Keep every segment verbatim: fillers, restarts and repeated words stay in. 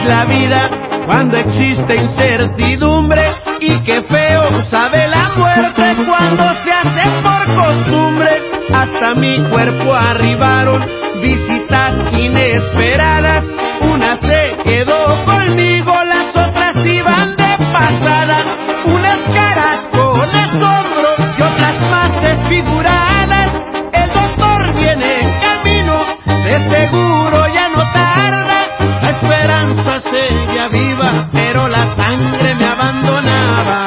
es la vida cuando existe incertidumbre, y qué feo sabe la muerte cuando se hace por costumbre. Hasta mi cuerpo arribaron visitas inesperadas, una se quedó conmigo, las otras iban de pasada, unas caras con asombro y otras más desfiguradas. El doctor viene en camino, de seguro ya no tarda. La esperanza seguía viva, pero la sangre me abandonaba.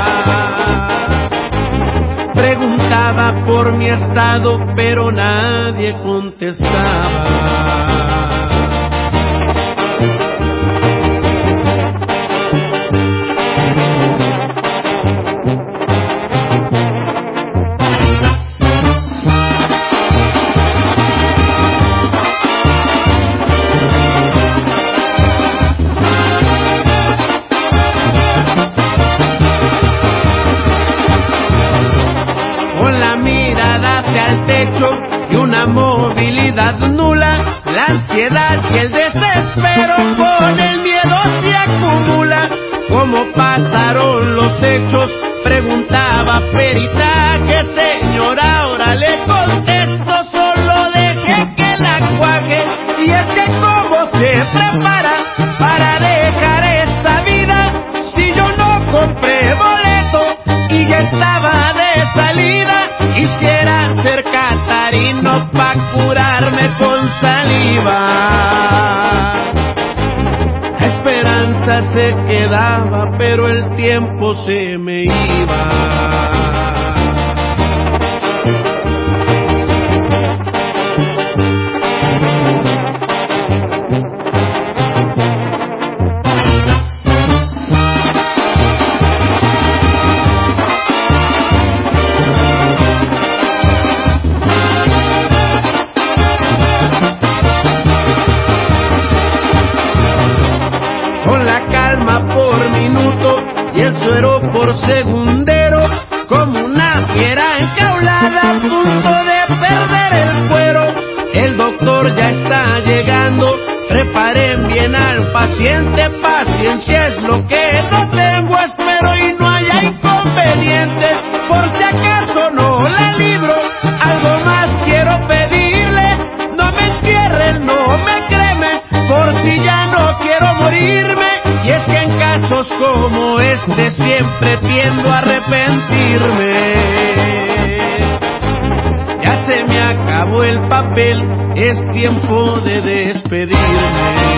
Preguntaba por mi estado, pero nadie contestaba. Al techo y una movilidad nula, la ansiedad y el desespero con el miedo se acumula. ¿Cómo pasaron los hechos? Preguntaba peritaje, señora, ahora le contesto, solo deje que la cuaje. Y es que cómo se prepara para dejar esta vida, si yo no compré boleto y ya estaba de salida. Quisiera ser catarino pa' curarme con saliva. La esperanza se quedaba, pero el tiempo se me iba. Por minuto y el suero por segundero, como una fiera enjaulada a punto de perder el cuero. El doctor ya está llegando, preparen bien al paciente, paciencia es lo que no tengo, espero y no haya inconvenientes, por si acaso no la libro. Algo más quiero pedirle, no me entierren, no me cremen, por si ya no quiero morirme. Y es que en casos como este siempre tiendo a arrepentirme. Ya se me acabó el papel, es tiempo de despedirme.